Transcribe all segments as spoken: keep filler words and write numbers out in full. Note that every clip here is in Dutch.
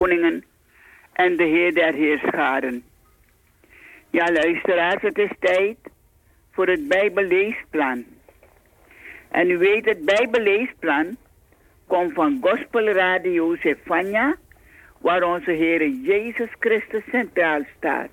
koningen en de Heer der heerscharen. Ja, luisteraars, het is tijd voor het Bijbelleesplan. En u weet, het Bijbelleesplan komt van Gospel Radio Zefania, waar onze Heer Jezus Christus centraal staat.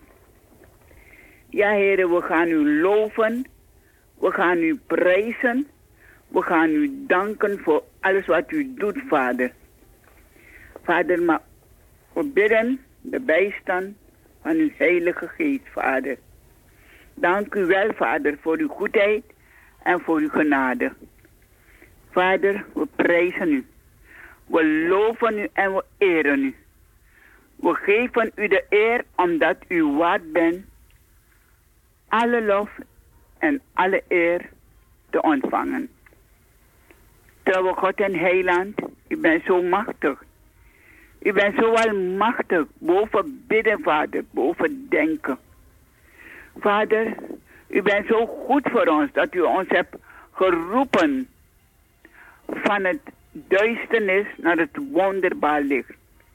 Ja, Heer, we gaan u loven, we gaan u prijzen, we gaan u danken voor alles wat u doet, Vader. Vader, maar we bidden de bijstand van uw Heilige Geest, Vader. Dank u wel, Vader, voor uw goedheid en voor uw genade. Vader, we prijzen u. We loven u en we eren u. We geven u de eer omdat u waard bent alle lof en alle eer te ontvangen. Trouwe God en Heiland, u bent zo machtig. U bent zo almachtig, boven bidden, Vader, boven denken. Vader, u bent zo goed voor ons dat u ons hebt geroepen van het duisternis naar het wonderbaar licht.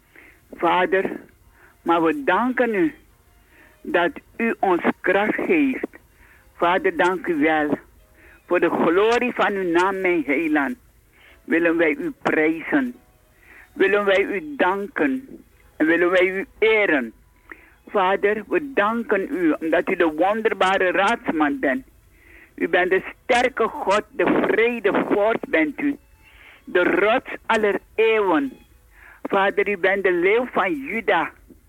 Vader, maar we danken u dat u ons kracht geeft. Vader, dank u wel. Voor de glorie van uw naam, mijn Heiland, willen wij u prijzen. Willen wij u danken en willen wij u eren. Vader, we danken u omdat u de wonderbare raadsman bent. U bent de sterke God, de vredevorst bent u. De rots aller eeuwen. Vader, u bent de leeuw van Juda.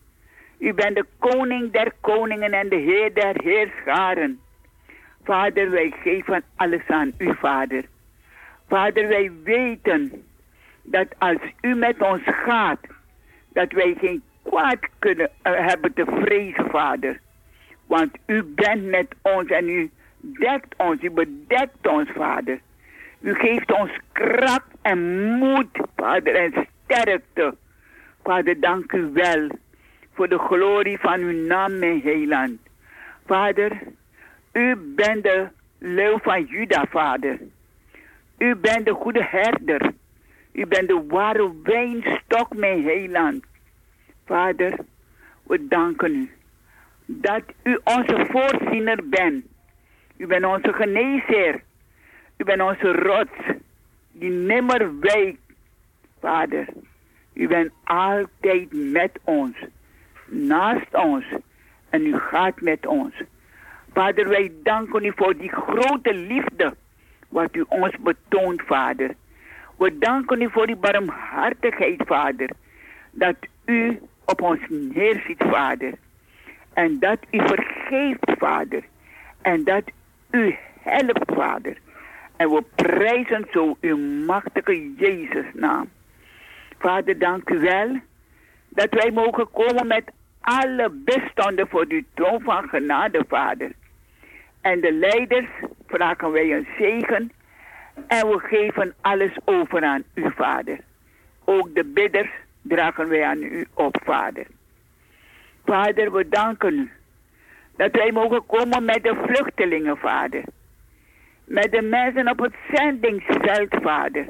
U bent de koning der koningen en de Heer der heerscharen. Vader, wij geven alles aan u, Vader. Vader, wij weten dat als u met ons gaat, dat wij geen kwaad kunnen uh, hebben te vrezen, Vader. Want u bent met ons en u dekt ons, u bedekt ons, Vader. U geeft ons kracht en moed, Vader, en sterkte. Vader, dank u wel voor de glorie van uw naam, mijn Heiland. Vader, u bent de leeuw van Juda, Vader. U bent de goede herder. U bent de ware wijnstok, mijn Heiland. Vader, we danken u dat u onze voorziener bent. U bent onze geneesheer. U bent onze rots die nimmer wijkt. Vader, u bent altijd met ons, naast ons en u gaat met ons. Vader, wij danken u voor die grote liefde wat u ons betoont, Vader. We danken u voor die barmhartigheid, Vader. Dat u op ons neerziet, Vader. En dat u vergeeft, Vader. En dat u helpt, Vader. En we prijzen zo uw machtige Jezus naam. Vader, dank u wel dat wij mogen komen met alle bestanden voor uw troon van genade, Vader. En de leiders vragen wij een zegen. En we geven alles over aan u, Vader. Ook de bidders dragen wij aan u op, Vader. Vader, we danken u dat wij mogen komen met de vluchtelingen, Vader. Met de mensen op het zendingsveld, Vader.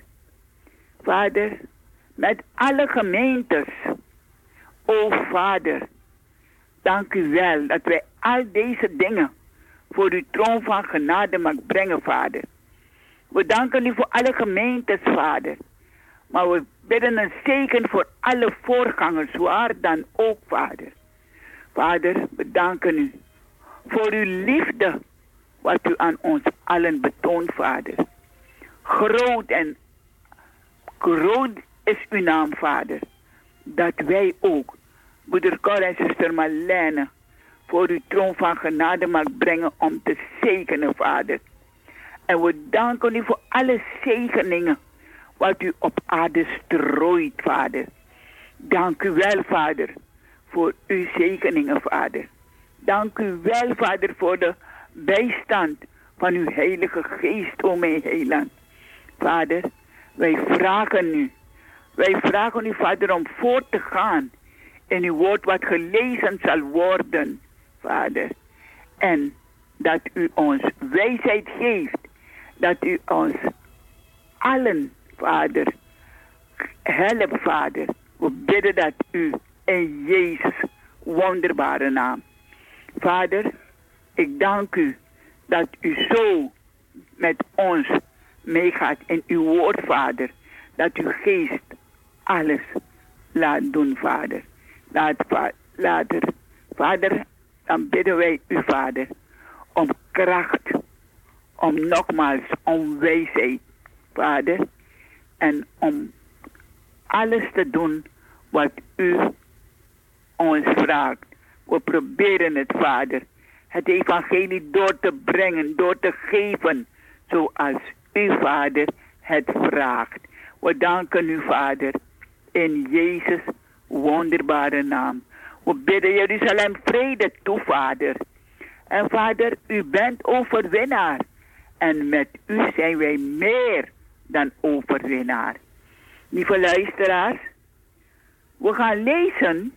Vader, met alle gemeentes. O Vader, dank u wel dat wij al deze dingen voor uw troon van genade mag brengen, Vader. We danken u voor alle gemeentes, Vader. Maar we bidden een zegen voor alle voorgangers, waar dan ook, Vader. Vader, we danken u voor uw liefde, wat u aan ons allen betoont, Vader. Groot en groot is uw naam, Vader. Dat wij ook, broeder Cor en zuster Marlene, voor uw troon van genade mag brengen om te zegenen, Vader. En we danken u voor alle zegeningen wat u op aarde strooit, Vader. Dank u wel, Vader, voor uw zegeningen, Vader. Dank u wel, Vader, voor de bijstand van uw Heilige Geest, o mijn Heiland. Vader, wij vragen u, wij vragen u, Vader, om voort te gaan in uw woord wat gelezen zal worden, Vader. En dat u ons wijsheid geeft, dat u ons allen, Vader, help, Vader. We bidden dat u in Jezus wonderbare naam. Vader, ik dank u dat u zo met ons meegaat in uw woord, Vader. Dat uw geest alles laat doen, Vader. Laat, later, Vader, dan bidden wij u, Vader, om kracht, om nogmaals, om wijsheid, Vader. En om alles te doen wat u ons vraagt. We proberen het, Vader, het evangelie door te brengen, door te geven, zoals u, Vader, het vraagt. We danken u, Vader, in Jezus' wonderbare naam. We bidden Jeruzalem vrede toe, Vader. En Vader, u bent overwinnaar. En met u zijn wij meer dan overwinnaar. Lieve luisteraars, we gaan lezen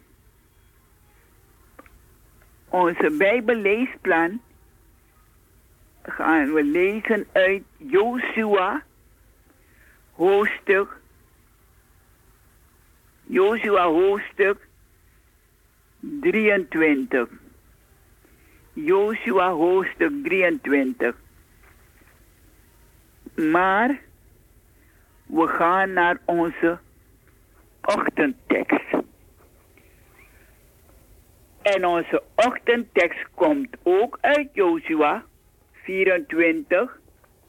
onze Bijbelleesplan. Gaan we lezen uit Josua, hoofdstuk, Josua hoofdstuk drieëntwintig. Josua hoofdstuk drieëntwintig. Maar we gaan naar onze ochtendtekst. En onze ochtendtekst komt ook uit Josua vierentwintig,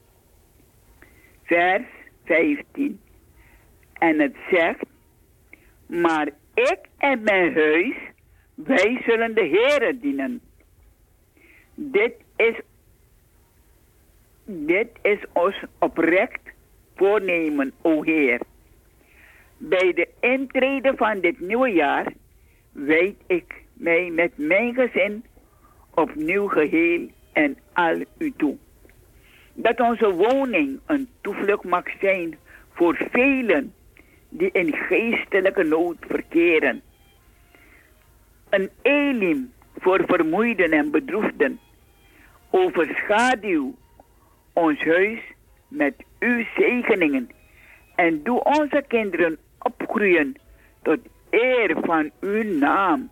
vers vijftien. En het zegt, maar ik en mijn huis, wij zullen de Heere dienen. Dit is, dit is ons oprecht voornemen, o Heer. Bij de intrede van dit nieuwe jaar wijd ik mij met mijn gezin opnieuw geheel en al u toe. Dat onze woning een toevlucht mag zijn voor velen die in geestelijke nood verkeren. Een elim voor vermoeiden en bedroefden. Overschaduw ons huis met uw zegeningen en doe onze kinderen opgroeien tot eer van uw naam.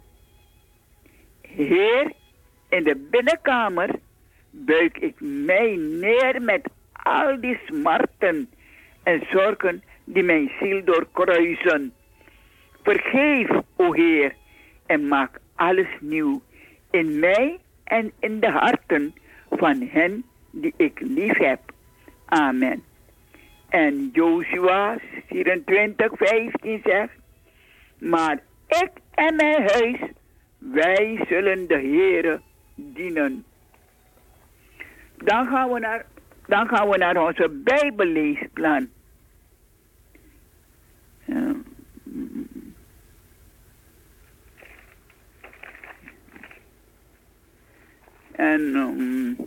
Heer, in de binnenkamer buik ik mij neer met al die smarten en zorgen die mijn ziel doorkruisen. Vergeef, o Heer, en maak alles nieuw in mij en in de harten van hen die ik lief heb. Amen. En Josua vierentwintig, vijftien zegt, maar ik en mijn huis, wij zullen de Heere dienen. Dan gaan we naar, dan gaan we naar onze Bijbelleesplan. Ja. En um,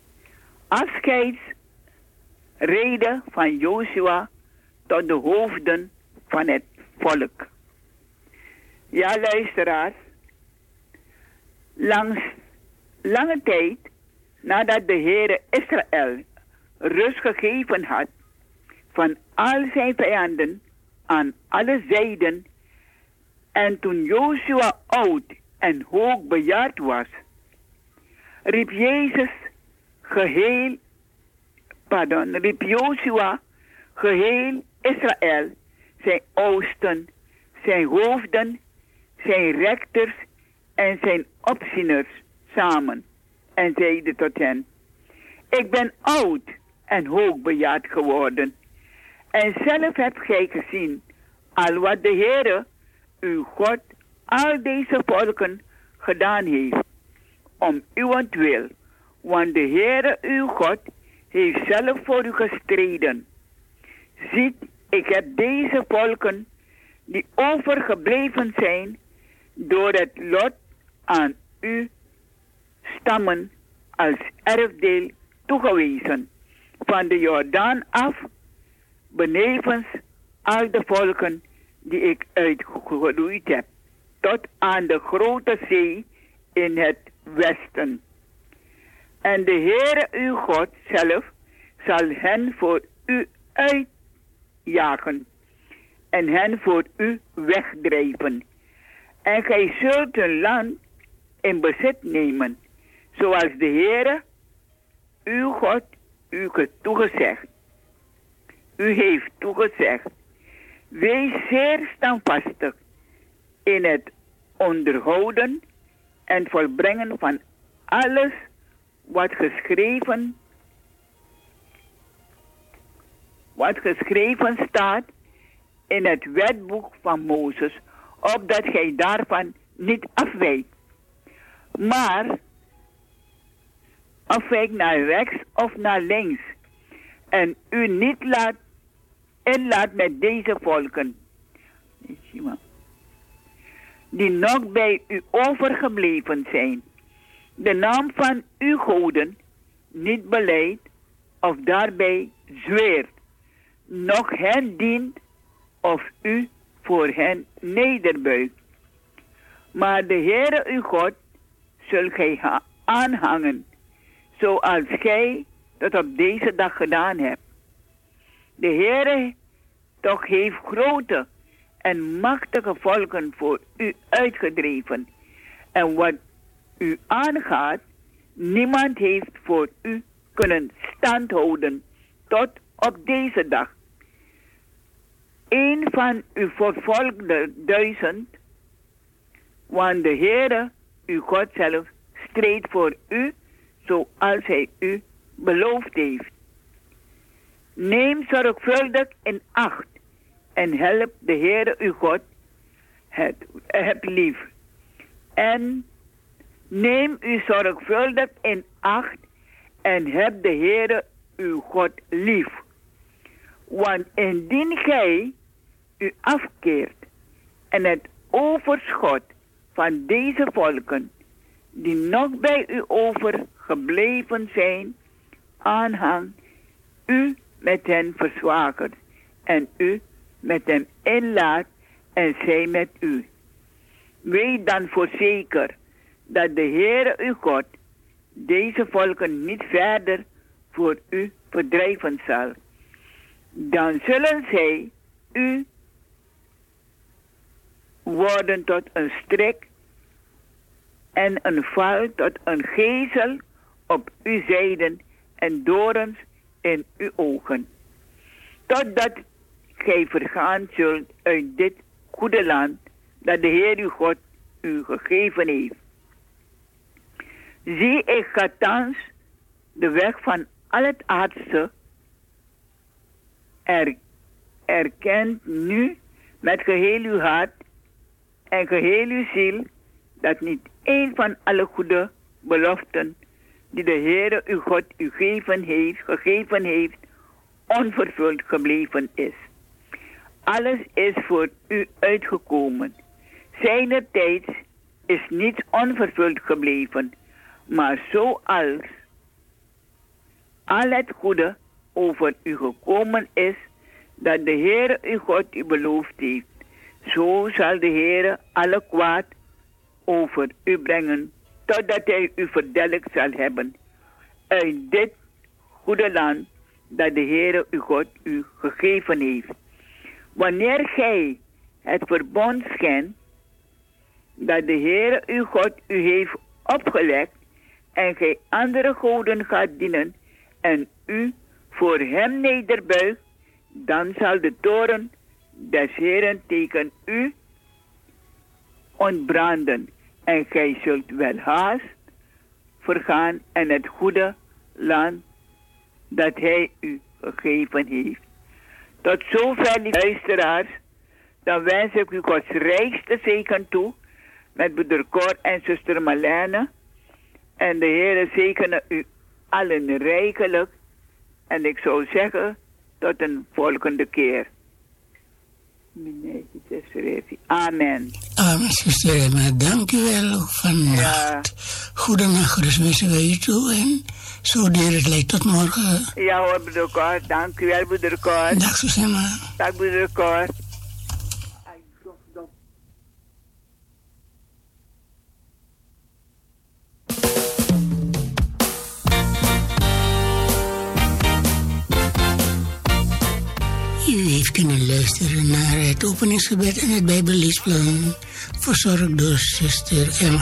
afscheidsrede van Josua tot de hoofden van het volk. Ja, luisteraars. Langs lange tijd nadat de Heere Israël rust gegeven had van al zijn vijanden aan alle zijden, en toen Josua oud en hoog bejaard was, riep Jezus geheel, pardon, riep Josua geheel Israël, zijn oudsten, zijn hoofden, zijn rechters en zijn opzieners samen en zeide tot hen, ik ben oud en hoogbejaard geworden. En zelf hebt gij gezien al wat de Heere, uw God, al deze volken gedaan heeft, om uwentwil, want de Heere, uw God, heeft zelf voor u gestreden. Ziet, ik heb deze volken, die overgebleven zijn, door het lot aan u stammen als erfdeel toegewezen, van de Jordaan af, benevens al de volken die ik uitgeroeid heb, tot aan de grote zee in het westen. En de Heere uw God zelf zal hen voor u uitjagen en hen voor u wegdrijven. En gij zult hun land in bezit nemen, zoals de Heere, uw God, u heeft toegezegd. U heeft toegezegd. Wees zeer standvastig in het onderhouden en volbrengen van alles wat geschreven, wat geschreven staat in het wetboek van Mozes, opdat gij daarvan niet afwijkt. Maar afwijkt naar rechts of naar links en u niet laat inlaat met deze volken, die nog bij u overgebleven zijn, de naam van uw goden niet belijdt of daarbij zweert, nog hen dient of u voor hen nederbuigt. Maar de Heere uw God zult gij aanhangen, zoals gij dat op deze dag gedaan hebt. De Heere toch heeft grote en machtige volken voor u uitgedreven. En wat u aangaat, niemand heeft voor u kunnen standhouden tot op deze dag. Een van uw vervolgde duizend, want de Heere, uw God zelf, streed voor u, zoals hij u beloofd heeft. Neem zorgvuldig in acht en help de Heere uw God het, het lief. En neem u zorgvuldig in acht en heb de Heere uw God lief. Want indien gij u afkeert en het overschot van deze volken, die nog bij u overgebleven zijn, aanhang, u met hen verzwakert en u met hem inlaat en zij met u. Weet dan voorzeker dat de Heere uw God deze volken niet verder voor u verdrijven zal. Dan zullen zij u worden tot een strik en een val tot een gezel op uw zijden en dorens in uw ogen. Totdat gij vergaan zult uit dit goede land dat de Heer uw God u gegeven heeft. Zie, ik ga thans de weg van al het aardse er, erkent nu met geheel uw hart en geheel uw ziel dat niet één van alle goede beloften die de Heere uw God u gegeven heeft, gegeven heeft, onvervuld gebleven is. Alles is voor u uitgekomen. Zijnertijds is niets onvervuld gebleven, maar zoals al het goede over u gekomen is, dat de Heere uw God u beloofd heeft, zo zal de Heere alle kwaad over u brengen, totdat hij u verdelgd zal hebben uit dit goede land dat de Heere uw God u gegeven heeft. Wanneer gij het verbond schendt dat de Heere uw God u heeft opgelegd en gij andere goden gaat dienen en u voor hem nederbuigt, dan zal de toren des Heeren tegen u ontbranden en gij zult wel haast vergaan en het goede land dat hij u gegeven heeft. Tot zover, lieve luisteraars, dan wens ik u Gods rijkste zegen toe met broeder Cor en zuster Marlene. En de Heere zegene u allen rijkelijk. En ik zou zeggen, tot een volgende keer. Amen. Amen, zuster Emma. Dank u wel vannacht. Ja. Goedenacht, dus wensen wij u toe. En zo deer het lijkt tot morgen. Ja hoor, broeder Cor. Dank u wel, broeder Cor. Dag, zuster Emma. Dag, broeder Cor. U heeft kunnen luisteren naar het het openingsgebed en het Bijbelleesplan verzorgd door zuster Emma.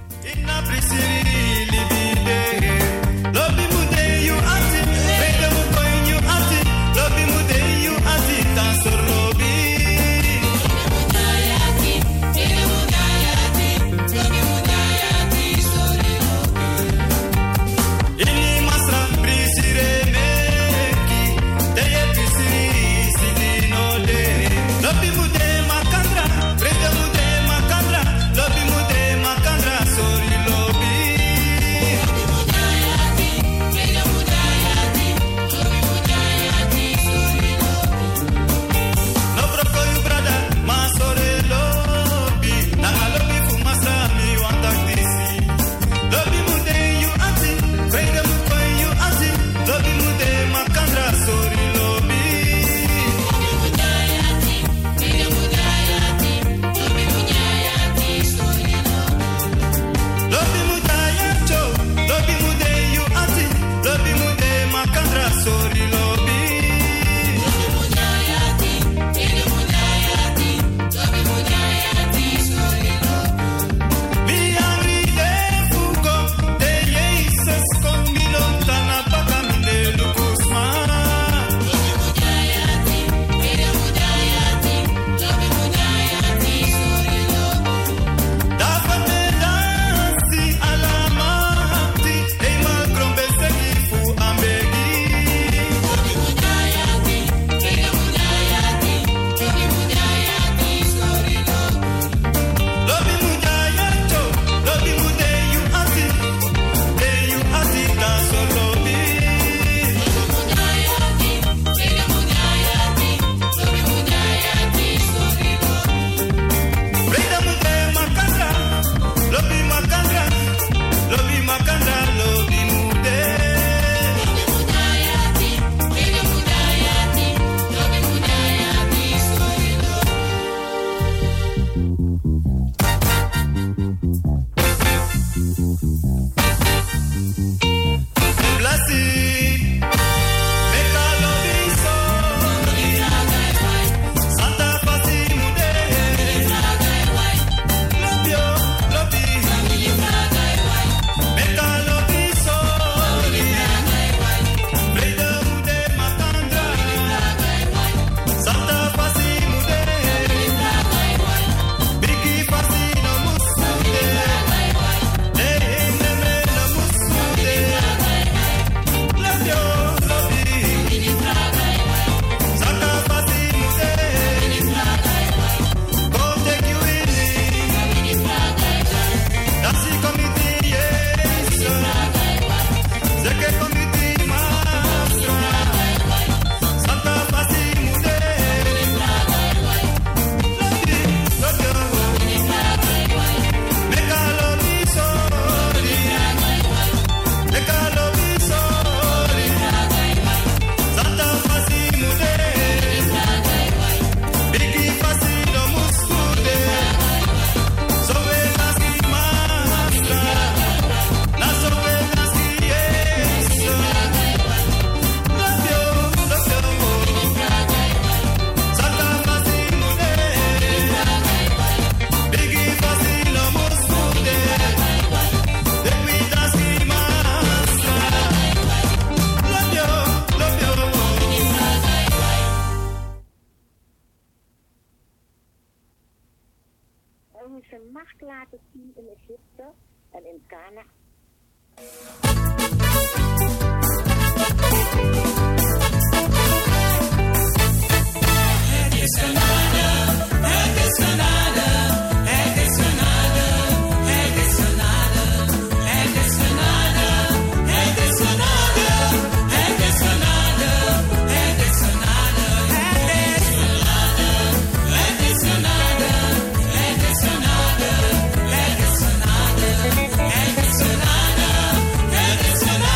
zijn macht laten zien in Egypte en in Kana. Het is genade, het is genade, het is genade, het is genade, het is genade, het is genade, het is genade, het is genade, het is genade, het is genade, het is genade, het is genade, het is genade, het is genade.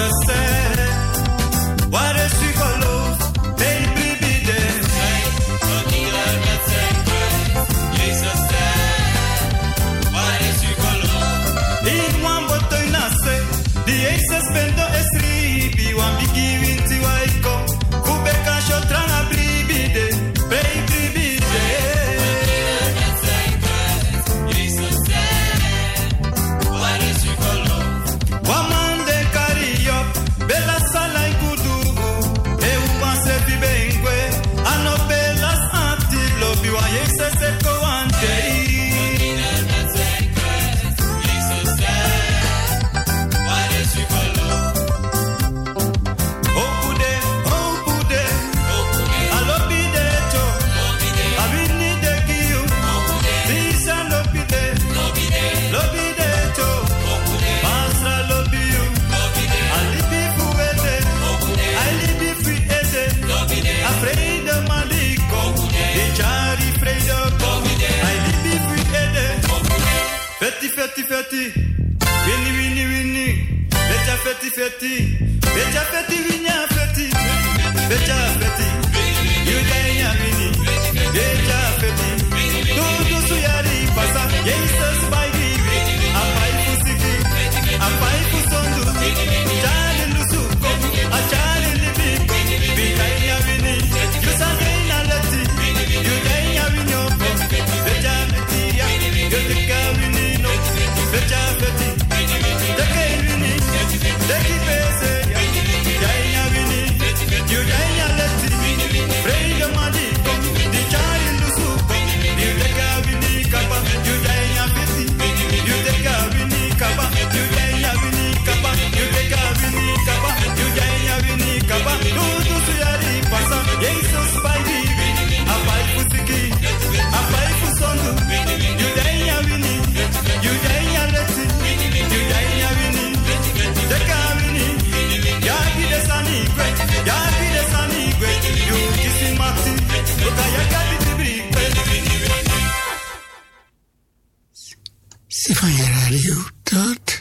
Stefania Radio tot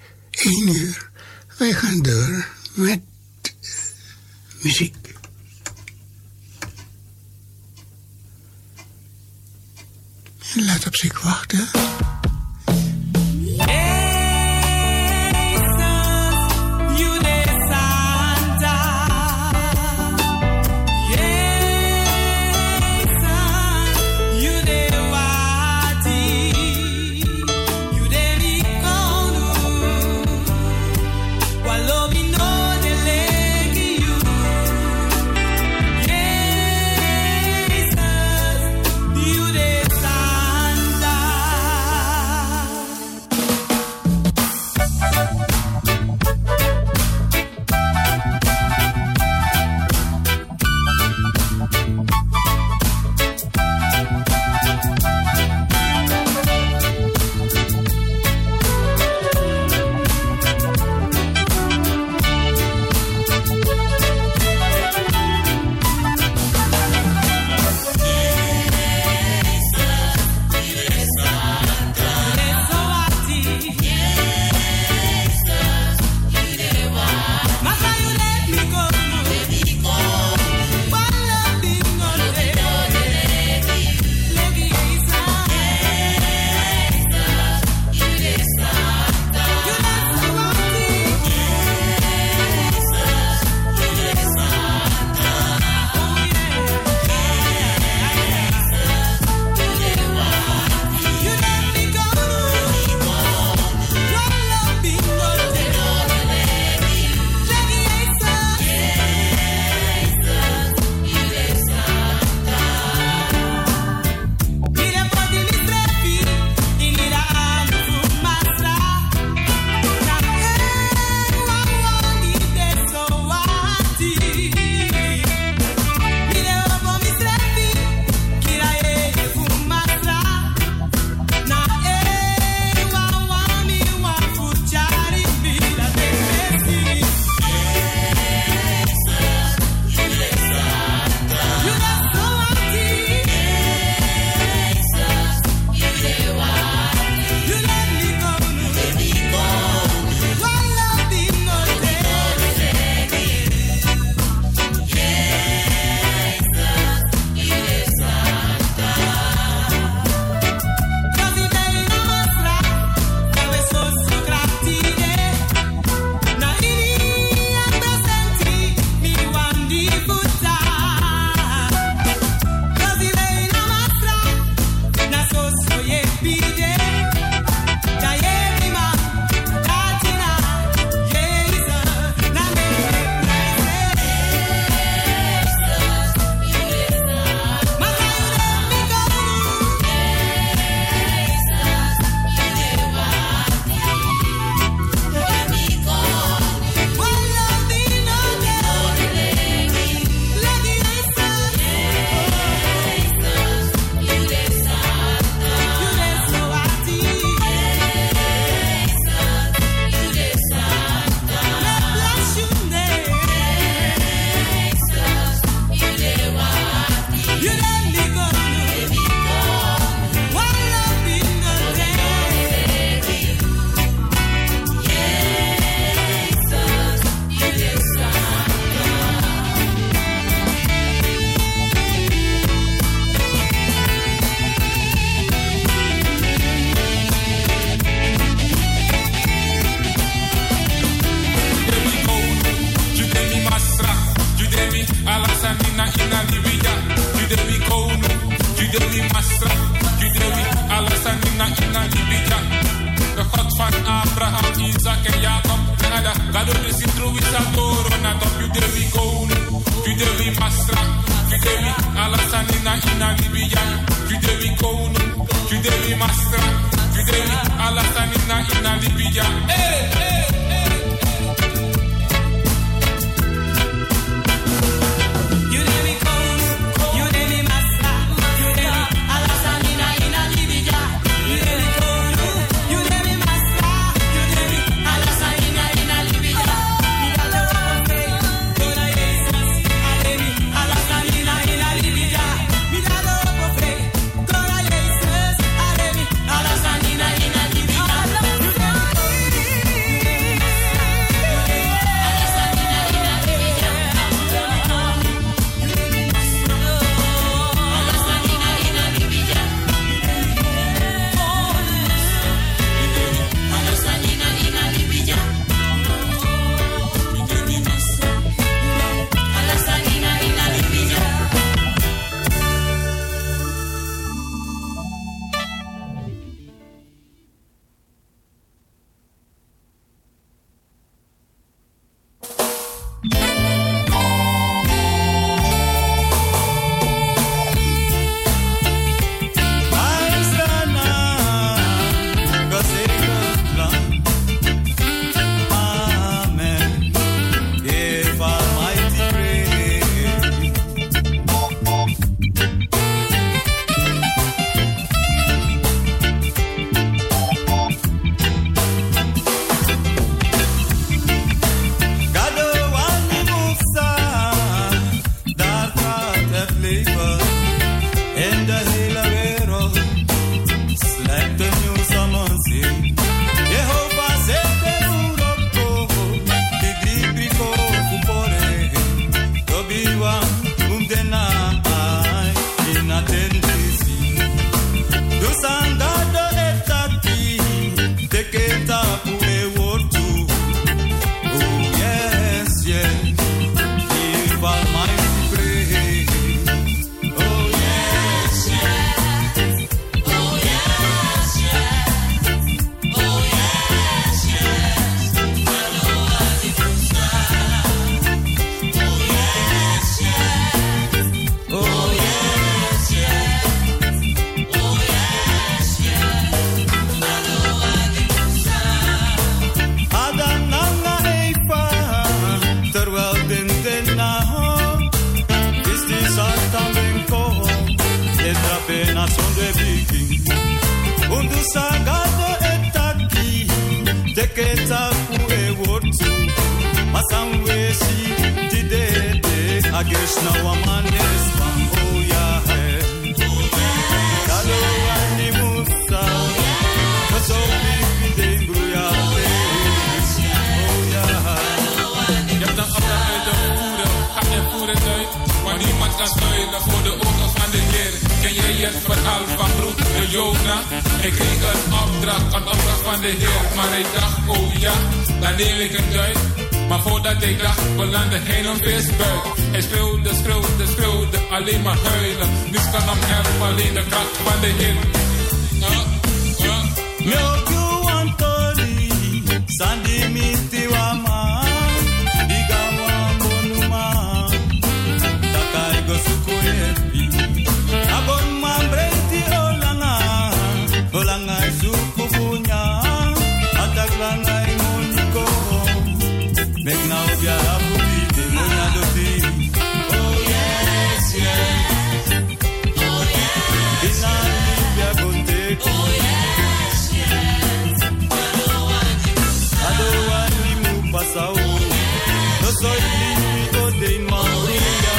één uur. Wij gaan door met muziek. En laat op zich wachten. You Gado de sintrovisatoro na top you devi kounu. You devi masra. You devi alasanina ina Libya. You devi kounu. You devi masra. You devi alasanina ina Libya. Hey, hey, hey. You devi kounu. You devi masra. You devi alasanina ina Libya. You devi kounu. You devi masra. You devi alasanina ina Libya. Alleen maar huilen, niets kan hem helpen, alleen de kracht van de Heer. Milk you want tori, sandi miti wama, diga wambonuma, takai go sukuyepi, abon mambreti olanga, olanga sukupunya, ataklanga imoniko, megna obya abubi, demona doti. Passau, no soy limito de Maria.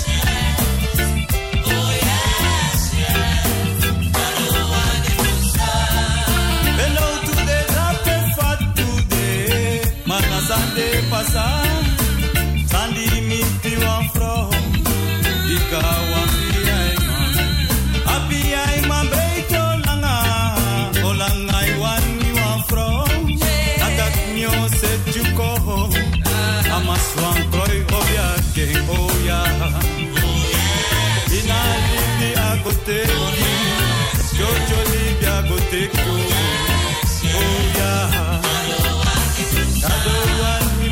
Oh yes, yes. Hello to the rapper fat today, mana sande passa, sandi limiti one from, ika one piaima, happy I man break olanga, olanga I one one from, attack mio set you go. Amaswan kroi obya ke oya. Ina libi agote, jojo libi agote ko. Oya. Kado wani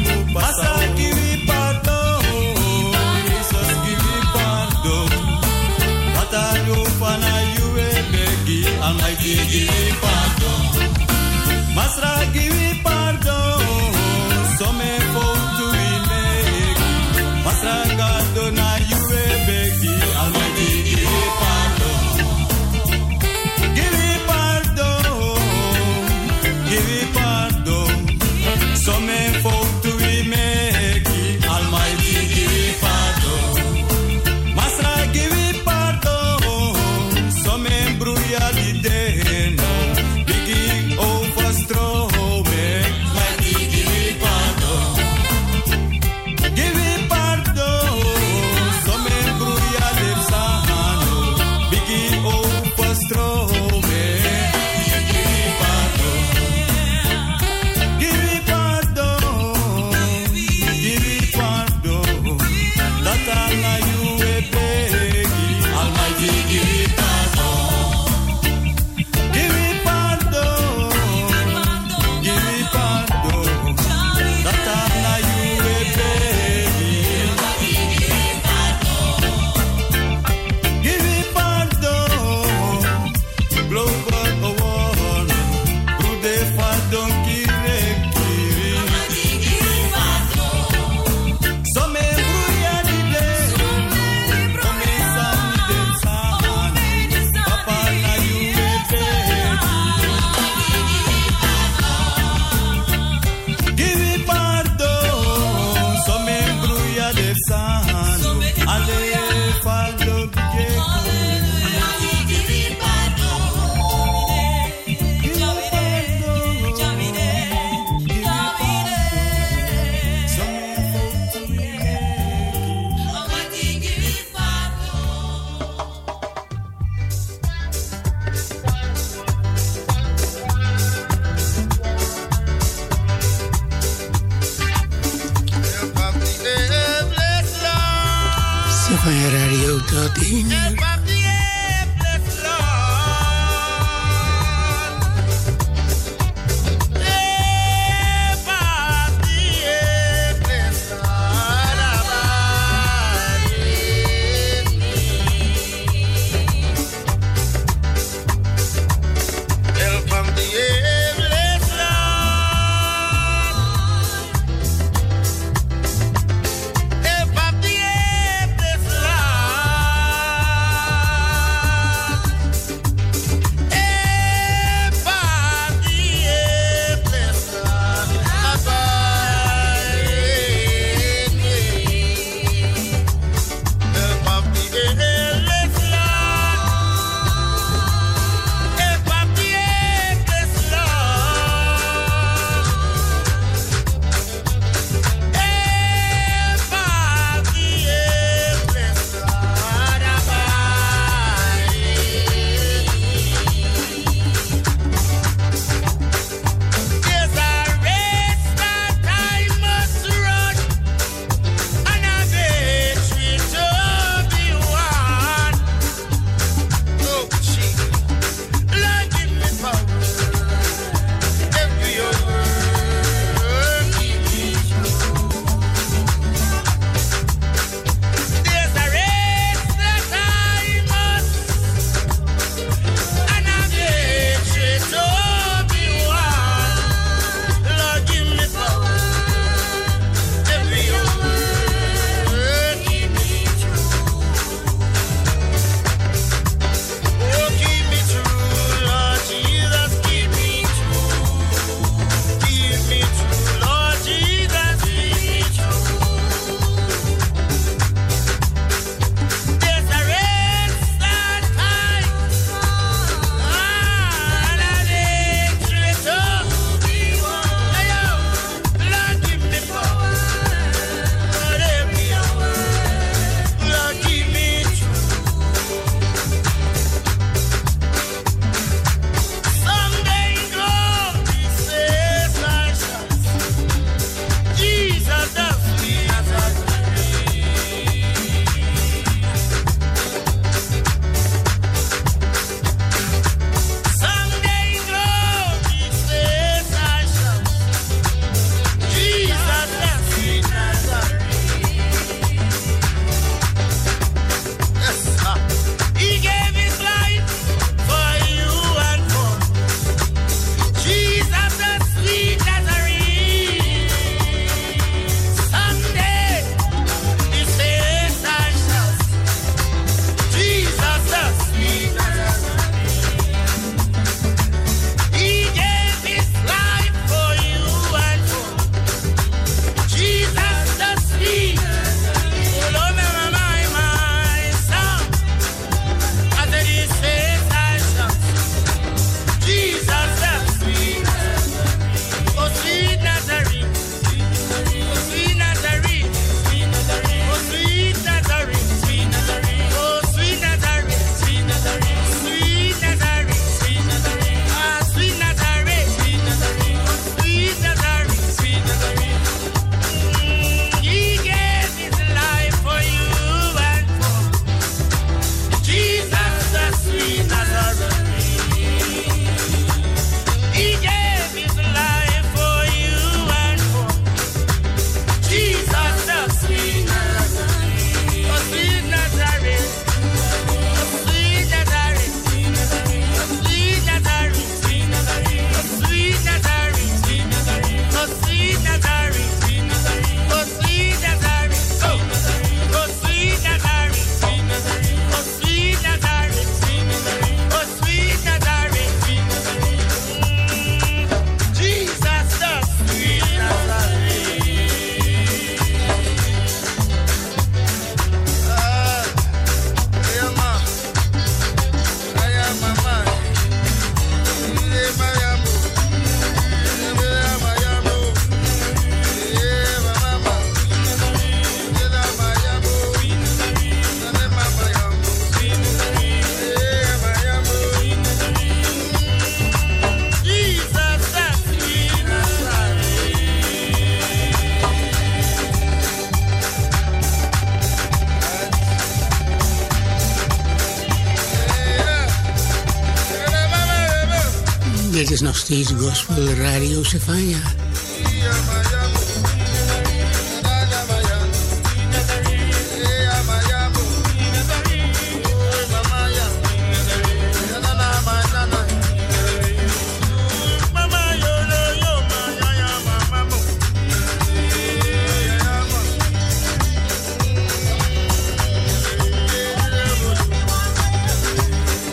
Dit is nog steeds Gospel Radio Savannah.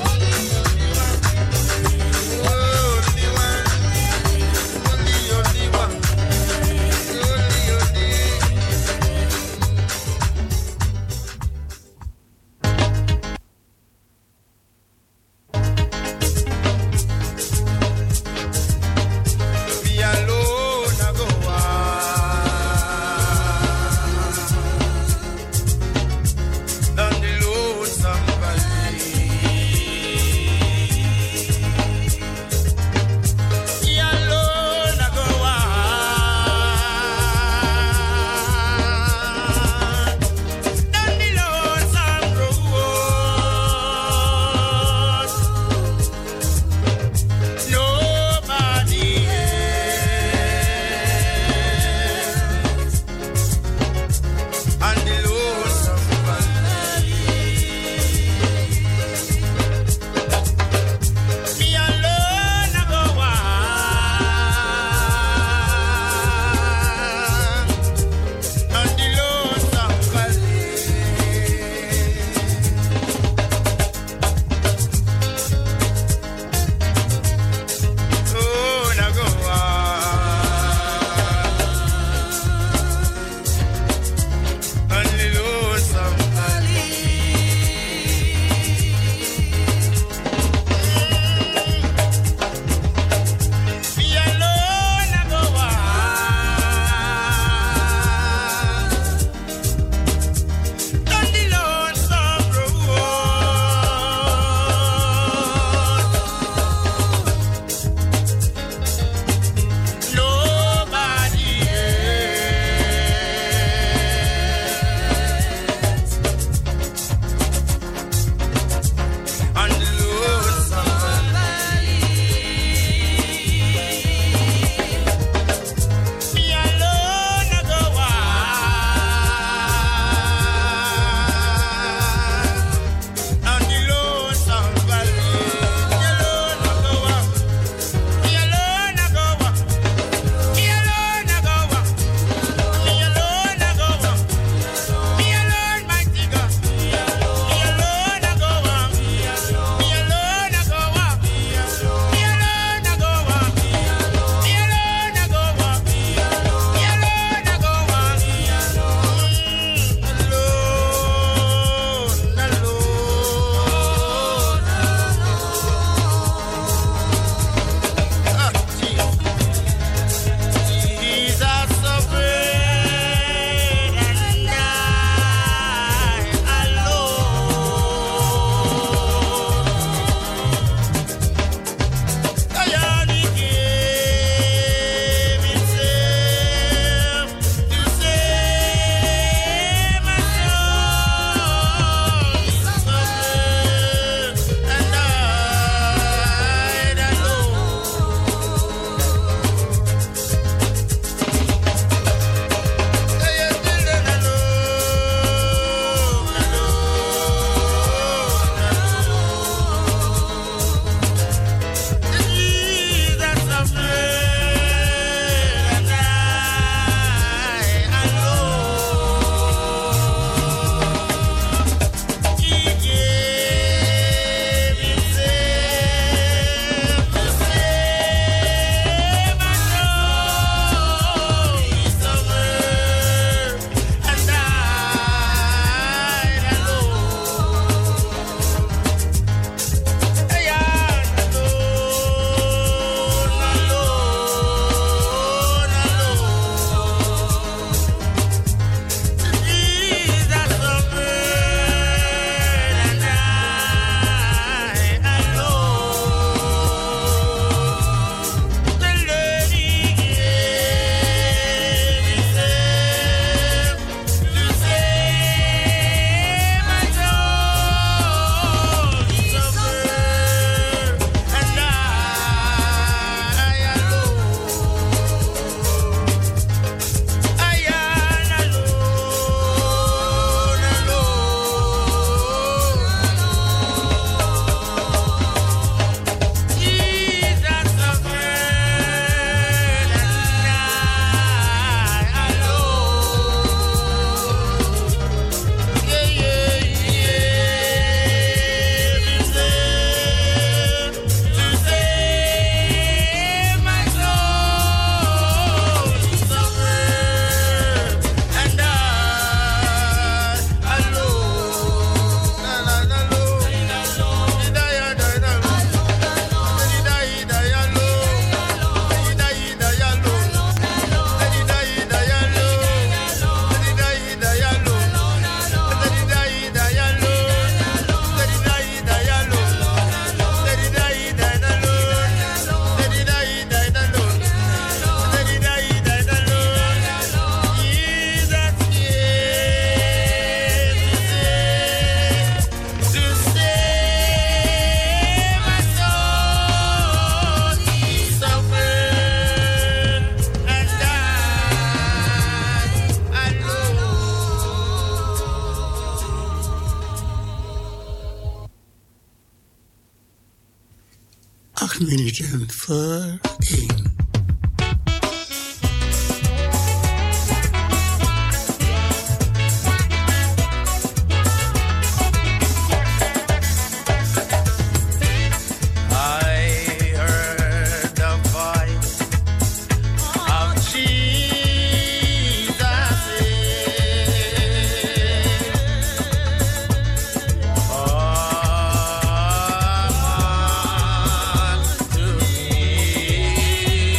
Only Acht minuten voor één. To me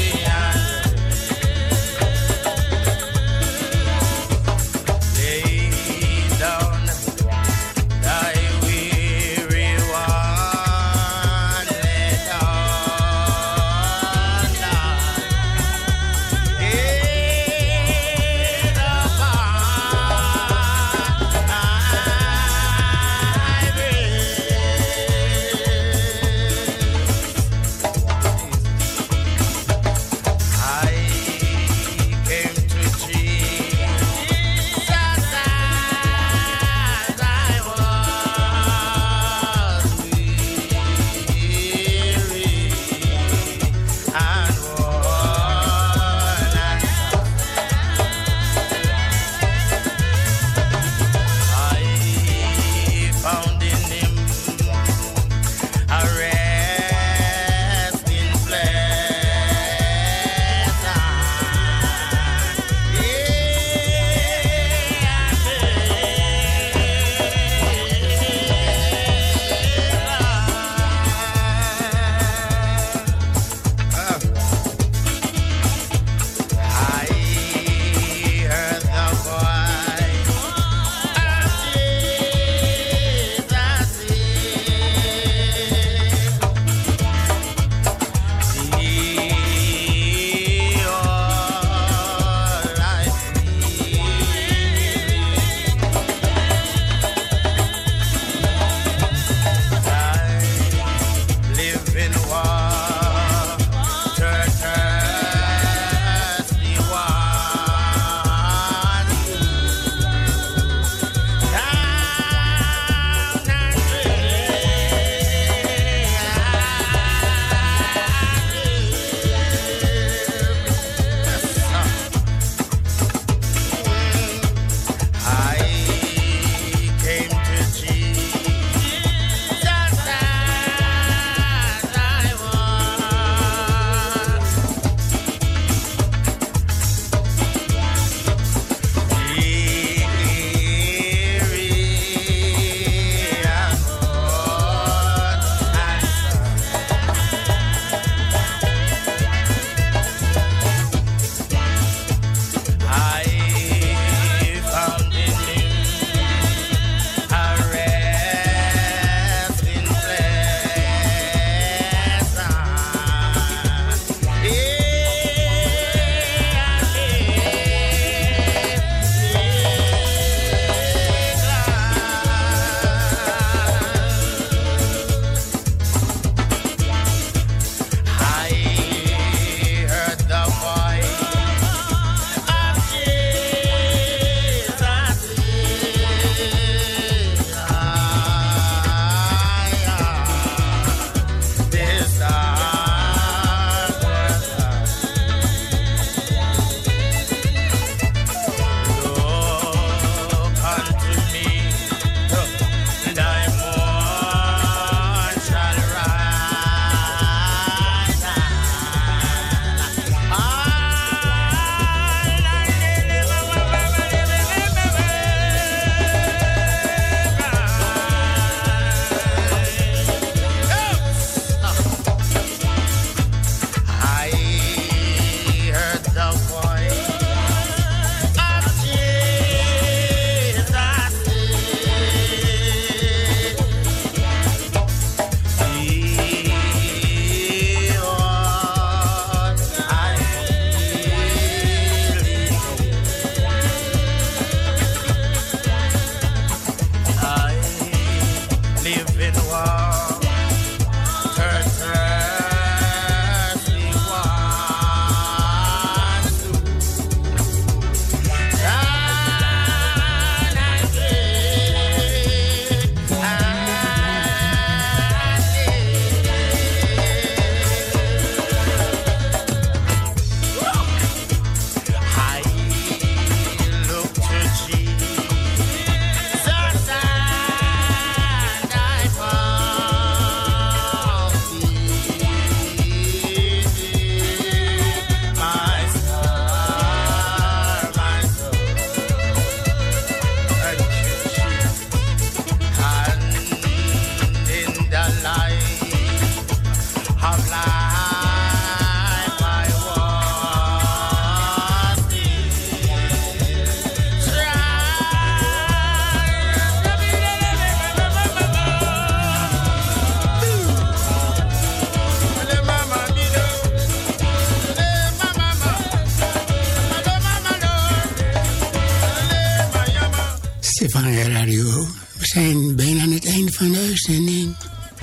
Stefania Radio. We zijn bijna aan het einde van de uitzending.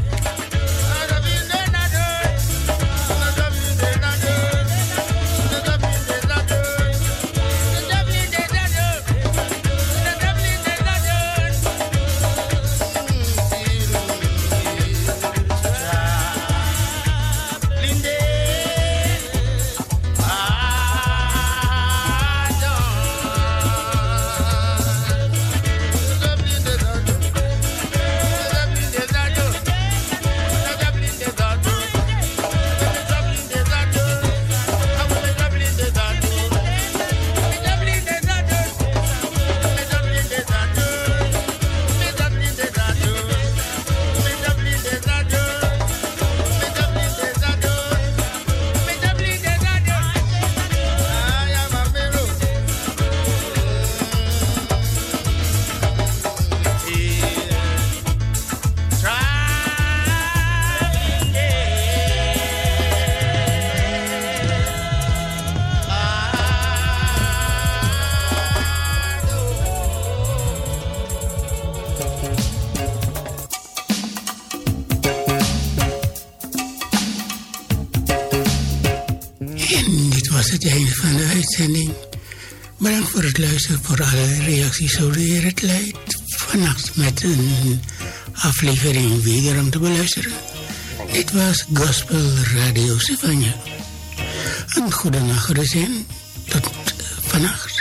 Bedankt voor het luisteren, voor alle reacties zo weer het leidt. Vannacht met een aflevering wederom te beluisteren. Dit was Gospel Radio Stefania. Een goede nacht, gezin. Tot vannacht.